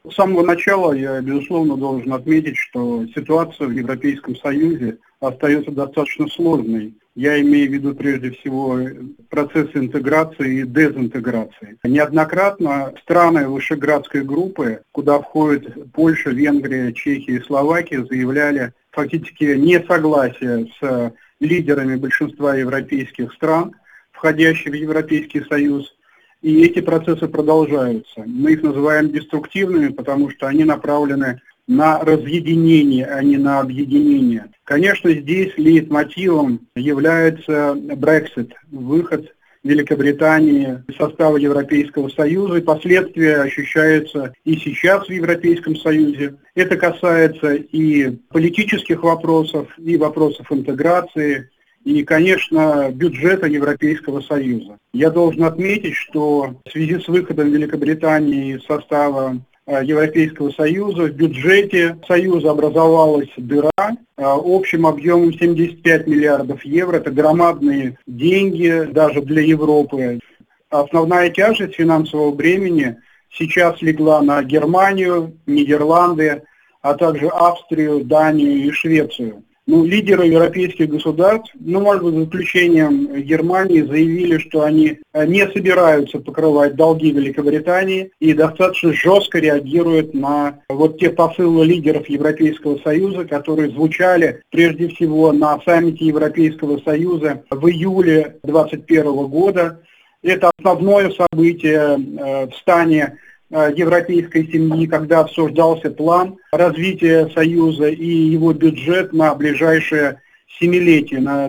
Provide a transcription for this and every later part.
С самого начала я, безусловно, должен отметить, что ситуация в Европейском Союзе остается достаточно сложной. Я имею в виду прежде всего процесс интеграции и дезинтеграции. Неоднократно страны Вышеградской группы, куда входят Польша, Венгрия, Чехия и Словакия, заявляли фактически несогласие с лидерами большинства европейских стран, входящих в Европейский Союз. И эти процессы продолжаются. Мы их называем деструктивными, потому что они направлены на разъединение, а не на объединение. Конечно, здесь лейтмотивом является Brexit, выход Великобритании из состава Европейского Союза, и последствия ощущаются и сейчас в Европейском Союзе. Это касается и политических вопросов, и вопросов интеграции, и, конечно, бюджета Европейского Союза. Я должен отметить, что в связи с выходом Великобритании из состава Европейского Союза в бюджете Союза образовалась дыра общим объемом 75 миллиардов евро. Это громадные деньги даже для Европы. Основная тяжесть финансового бремени сейчас легла на Германию, Нидерланды, а также Австрию, Данию и Швецию. Лидеры европейских государств, может быть, за исключением Германии, заявили, что они не собираются покрывать долги Великобритании и достаточно жестко реагируют на те посылы лидеров Европейского Союза, которые звучали прежде всего на саммите Европейского Союза в июле 2021 года. Это основное событие в стане европейской семьи, когда обсуждался план развития Союза и его бюджет на ближайшее семилетие, на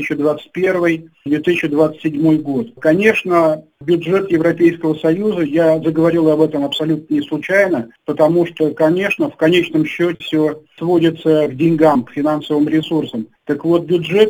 2021-2027 год. Конечно, бюджет Европейского Союза, я заговорил об этом абсолютно не случайно, потому что, конечно, в конечном счете все сводится к деньгам, к финансовым ресурсам. Так вот, бюджет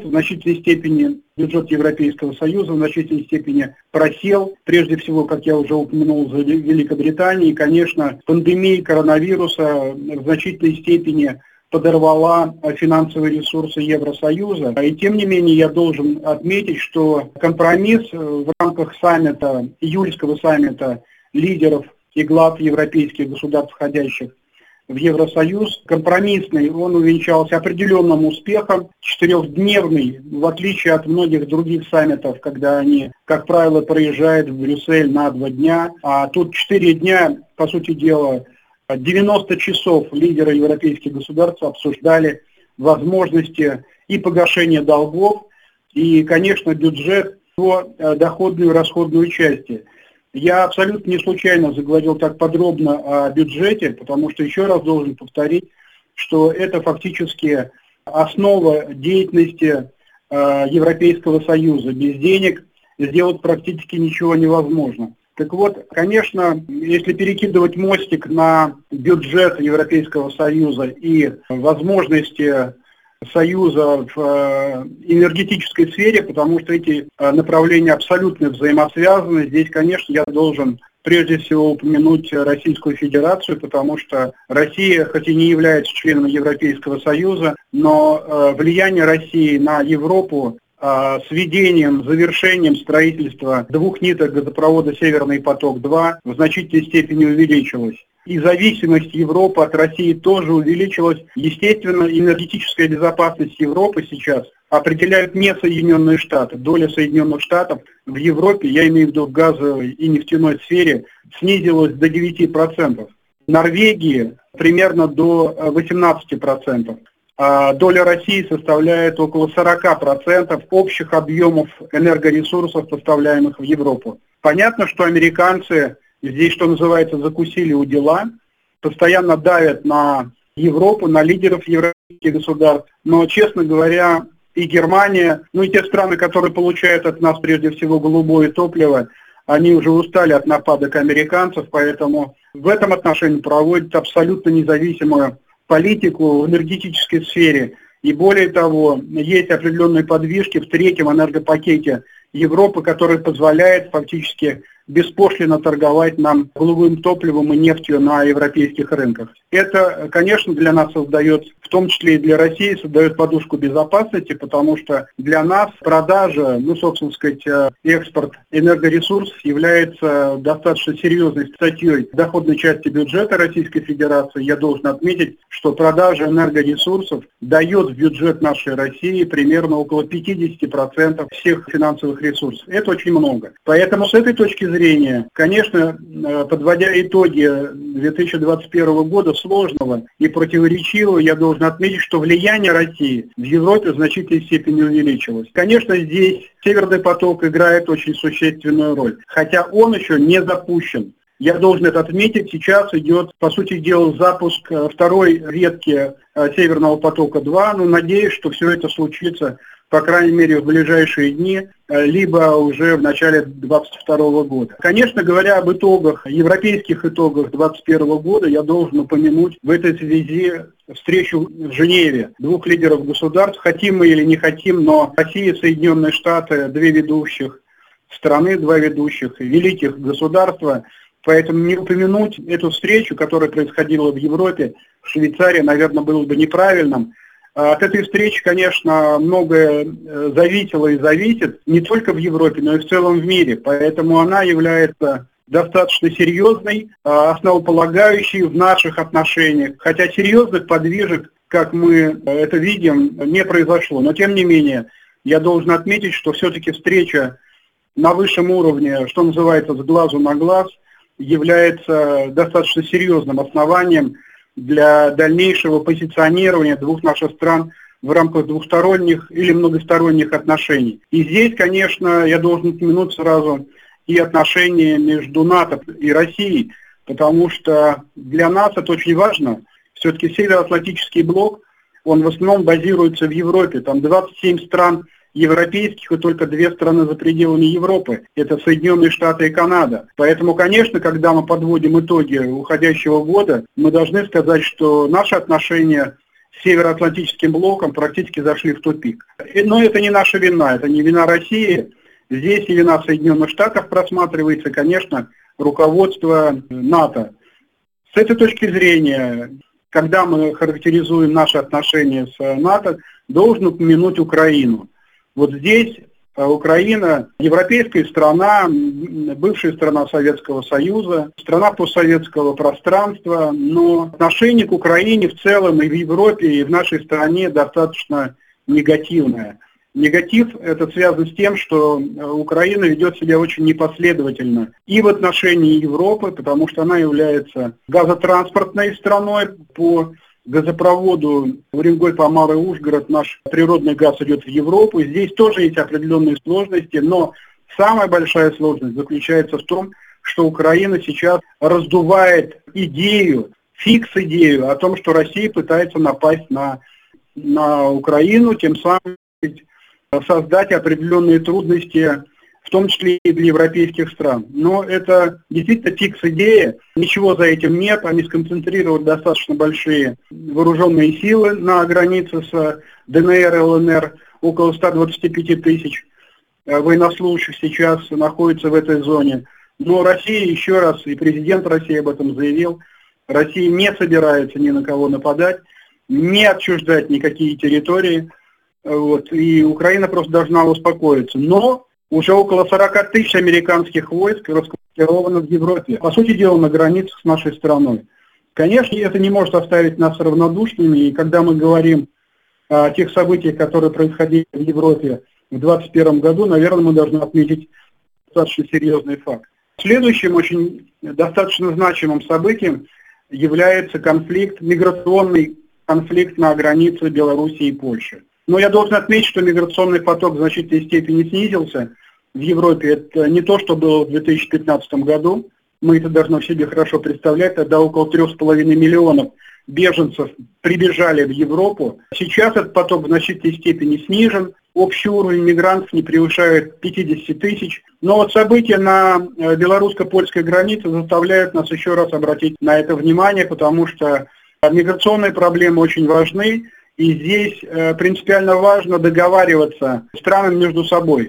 Европейского Союза в значительной степени просел, прежде всего, как я уже упомянул, за Великобританией. И, конечно, пандемия коронавируса в значительной степени подорвала финансовые ресурсы Евросоюза. И тем не менее я должен отметить, что компромисс в рамках саммита, июльского саммита лидеров и глав европейских государств, входящих в Евросоюз, компромиссный, он увенчался определенным успехом, четырехдневный, в отличие от многих других саммитов, когда они, как правило, проезжают в Брюссель на 2 дня, а тут 4 дня, по сути дела, 90 часов лидеры европейских государств обсуждали возможности и погашения долгов, и, конечно, бюджет по доходную и расходную части. Я абсолютно не случайно заговорил так подробно о бюджете, потому что еще раз должен повторить, что это фактически основа деятельности Европейского Союза. Без денег сделать практически ничего невозможно. Так вот, конечно, если перекидывать мостик на бюджет Европейского Союза и возможности Союза в энергетической сфере, потому что эти направления абсолютно взаимосвязаны, здесь, конечно, я должен прежде всего упомянуть Российскую Федерацию, потому что Россия, хоть и не является членом Европейского Союза, но влияние России на Европу с введением, завершением строительства 2 ниток газопровода «Северный поток-2» в значительной степени увеличилась. И зависимость Европы от России тоже увеличилась. Естественно, энергетическая безопасность Европы сейчас определяют не Соединенные Штаты. Доля Соединенных Штатов в Европе, я имею в виду в газовой и нефтяной сфере, снизилась до 9%. В Норвегии примерно до 18%. А доля России составляет около 40% общих объемов энергоресурсов, поставляемых в Европу. Понятно, что американцы здесь, что называется, закусили у дела, постоянно давят на Европу, на лидеров европейских государств. Но, честно говоря, и Германия, и те страны, которые получают от нас прежде всего голубое топливо, они уже устали от нападок американцев, поэтому в этом отношении проводят абсолютно независимую политику в энергетической сфере. И более того, есть определенные подвижки в 3-м энергопакете Европы, который позволяет фактически беспошлино торговать нам голубым топливом и нефтью на европейских рынках. Это, конечно, для нас создает, в том числе и для России, создает подушку безопасности, потому что для нас продажа, собственно сказать, экспорт энергоресурсов является достаточно серьезной статьей доходной части бюджета Российской Федерации. Я должен отметить, что продажа энергоресурсов дает в бюджет нашей России примерно около 50% всех финансовых ресурсов. Это очень много. Поэтому с этой точки зрения, конечно, подводя итоги 2021 года, сложного и противоречивого, я должен отметить, что влияние России в Европе в значительной степени увеличилось. Конечно, здесь Северный поток играет очень существенную роль, хотя он еще не запущен. Я должен это отметить, сейчас идет, по сути дела, запуск второй ветки Северного потока-2, надеюсь, что все это случится, по крайней мере, в ближайшие дни, либо уже в начале 2022 года. Конечно, говоря об итогах, европейских итогах 2021 года, я должен упомянуть в этой связи встречу в Женеве двух лидеров государств. Хотим мы или не хотим, но Россия и Соединенные Штаты, две ведущих страны, два ведущих великих государства. Поэтому не упомянуть эту встречу, которая происходила в Европе, в Швейцарии, наверное, было бы неправильным. От этой встречи, конечно, многое зависело и зависит не только в Европе, но и в целом в мире. Поэтому она является достаточно серьезной, основополагающей в наших отношениях. Хотя серьезных подвижек, как мы это видим, не произошло. Но тем не менее, я должен отметить, что все-таки встреча на высшем уровне, что называется, с глазу на глаз, является достаточно серьезным основанием для дальнейшего позиционирования двух наших стран в рамках двухсторонних или многосторонних отношений. И здесь, конечно, я должен упомянуть сразу и отношения между НАТО и Россией, потому что для нас это очень важно. Все-таки Североатлантический блок, он в основном базируется в Европе. Там 27 стран европейских и только 2 страны за пределами Европы. Это Соединенные Штаты и Канада. Поэтому, конечно, когда мы подводим итоги уходящего года, мы должны сказать, что наши отношения с Североатлантическим блоком практически зашли в тупик. Но это не наша вина, это не вина России. Здесь и вина Соединенных Штатов просматривается, конечно, руководство НАТО. С этой точки зрения, когда мы характеризуем наши отношения с НАТО, должен упомянуть Украину. Вот здесь Украина, европейская страна, бывшая страна Советского Союза, страна постсоветского пространства, но отношение к Украине в целом и в Европе, и в нашей стране достаточно негативное. Негатив это связан с тем, что Украина ведет себя очень непоследовательно и в отношении Европы, потому что она является газотранспортной страной по газопроводу Уренгой-Помары-Ужгород, наш природный газ идет в Европу. Здесь тоже есть определенные сложности, но самая большая сложность заключается в том, что Украина сейчас раздувает идею, фикс-идею о том, что Россия пытается напасть на Украину, тем самым создать определенные трудности, в том числе и для европейских стран. Но это действительно фикс-идея, ничего за этим нет, они сконцентрировали достаточно большие вооруженные силы на границе с ДНР и ЛНР, около 125 тысяч военнослужащих сейчас находятся в этой зоне. Но Россия, еще раз, и президент России об этом заявил, Россия не собирается ни на кого нападать, не отчуждать никакие территории, и Украина просто должна успокоиться. Но уже около 40 тысяч американских войск расквартировано в Европе, по сути дела, на границах с нашей страной. Конечно, это не может оставить нас равнодушными, и когда мы говорим о тех событиях, которые происходили в Европе в 2021 году, наверное, мы должны отметить достаточно серьезный факт. Следующим очень достаточно значимым событием является конфликт, миграционный конфликт на границе Белоруссии и Польши. Но я должен отметить, что миграционный поток в значительной степени снизился в Европе. Это не то, что было в 2015 году. Мы это должны себе хорошо представлять. Тогда около 3,5 миллионов беженцев прибежали в Европу. Сейчас этот поток в значительной степени снижен. Общий уровень мигрантов не превышает 50 тысяч. Но вот события на белорусско-польской границе заставляют нас еще раз обратить на это внимание, потому что миграционные проблемы очень важны. И здесь принципиально важно договариваться странам между собой.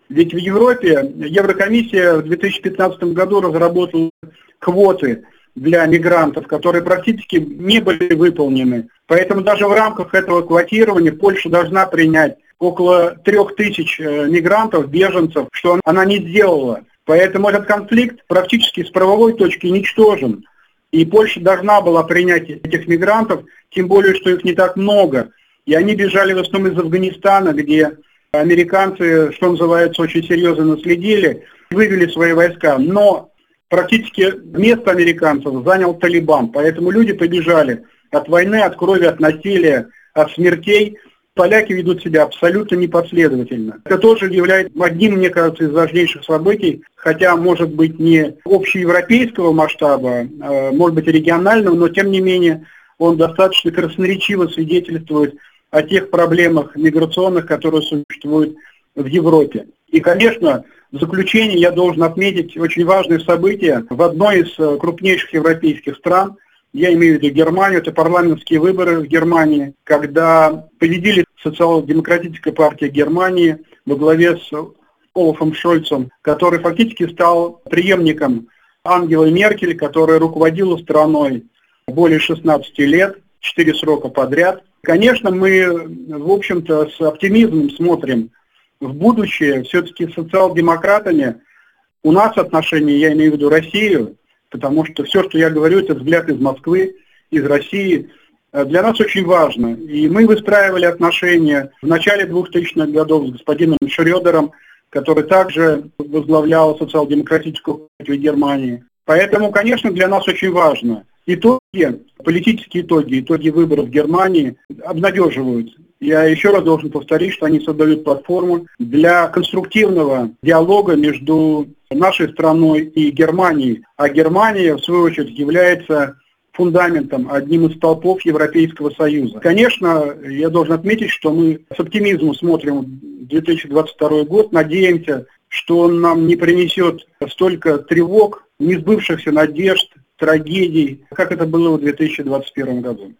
Ведь в Европе Еврокомиссия в 2015 году разработала квоты для мигрантов, которые практически не были выполнены. Поэтому даже в рамках этого квотирования Польша должна принять около 3000 мигрантов, беженцев, что она не сделала. Поэтому этот конфликт практически с правовой точки ничтожен. И Польша должна была принять этих мигрантов, тем более, что их не так много. И они бежали в основном из Афганистана, где американцы, что называется, очень серьезно наследили, вывели свои войска. Но практически место американцев занял Талибан. Поэтому люди побежали от войны, от крови, от насилия, от смертей. Поляки ведут себя абсолютно непоследовательно. Это тоже является одним, мне кажется, из важнейших событий, хотя, может быть, не общеевропейского масштаба, может быть, регионального, но, тем не менее, он достаточно красноречиво свидетельствует о тех проблемах миграционных, которые существуют в Европе. И, конечно, в заключение я должен отметить очень важное событие в одной из крупнейших европейских стран. Я имею в виду Германию, это парламентские выборы в Германии, когда победили социал-демократическая партия Германии во главе с Олафом Шольцем, который фактически стал преемником Ангелы Меркель, которая руководила страной более 16 лет, 4 срока подряд. Конечно, мы, в общем-то, с оптимизмом смотрим в будущее. Все-таки с социал-демократами у нас отношения, я имею в виду Россию, потому что все, что я говорю, это взгляд из Москвы, из России, для нас очень важно. И мы выстраивали отношения в начале 2000-х годов с господином Шрёдером, который также возглавлял социал-демократическую партию Германии. Поэтому, конечно, для нас очень важно. Итоги, политические итоги выборов в Германии обнадеживают. Я еще раз должен повторить, что они создают платформу для конструктивного диалога между нашей страной и Германией. А Германия, в свою очередь, является фундаментом, одним из столпов Европейского Союза. Конечно, я должен отметить, что мы с оптимизмом смотрим в 2022 год, надеемся, что он нам не принесет столько тревог, несбывшихся надежд, трагедий, как это было в 2021 году.